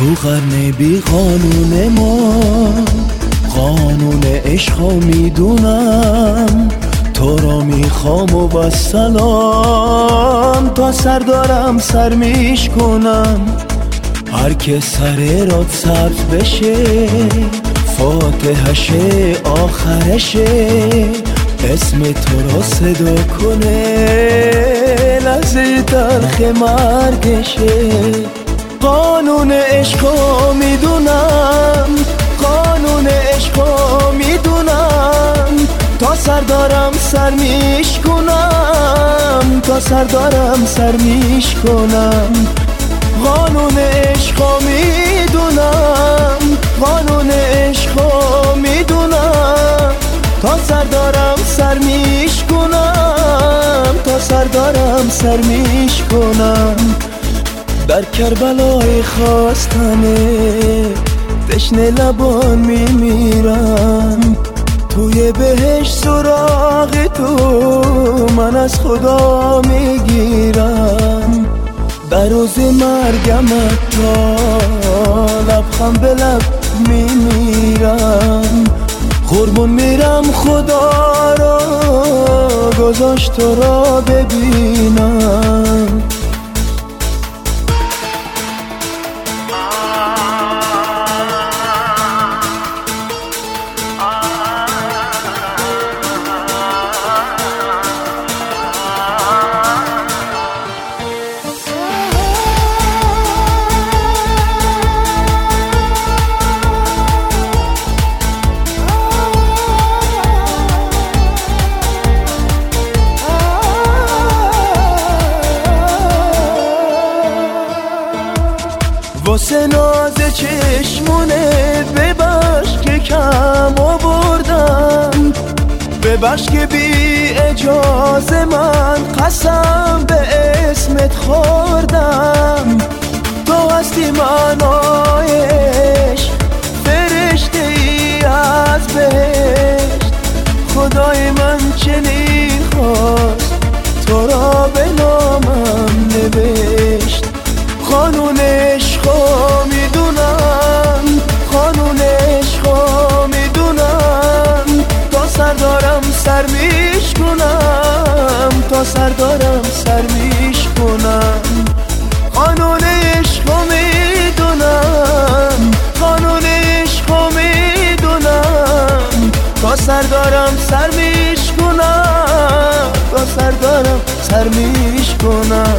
تو قرن بی قانون ما قانون عشقا میدونم، تو را میخوام و با سلام تا سر دارم سر میشکنم. هر که سر راد سبز بشه فاتحشه آخرشه، اسم تو را صدا کنه لحظه تلخ مرگشه. قانون عشقا میدونم، قانون عشقا میدونم، تا سر دارم سر میشکنم، تا سر دارم سر میشکنم. قانون عشقا میدونم، قانون عشقا میدونم، تا سر دارم سر میشکنم، تا سر دارم سر میشکنم. در کربلای خواستنه تشنه لبان میمیرم، توی بهشت سراغ تو من از خدا میگیرم. در روز مرگم تا لبخند به لب میمیرم، قربون میرم خدا را گذاشت تو را ببینم. واسه ناز چشمونه ببخش که کم آوردم، ببخش که بی اجازه من قسم به اسمت خوردم. تو هستی معنایش فرشته ای از بهشت، خدای من چنین خواست تو را به نامم نوشت. قانون عشقا میدونم، قانون عشقا میدونم، تا سر دارم سر میشکنم، تا سر دارم سر میشکنم. قانون عشقا میدونم، قانون عشقا میدونم، تا سر دارم سر میشکنم، تا سر دارم سر میشکنم.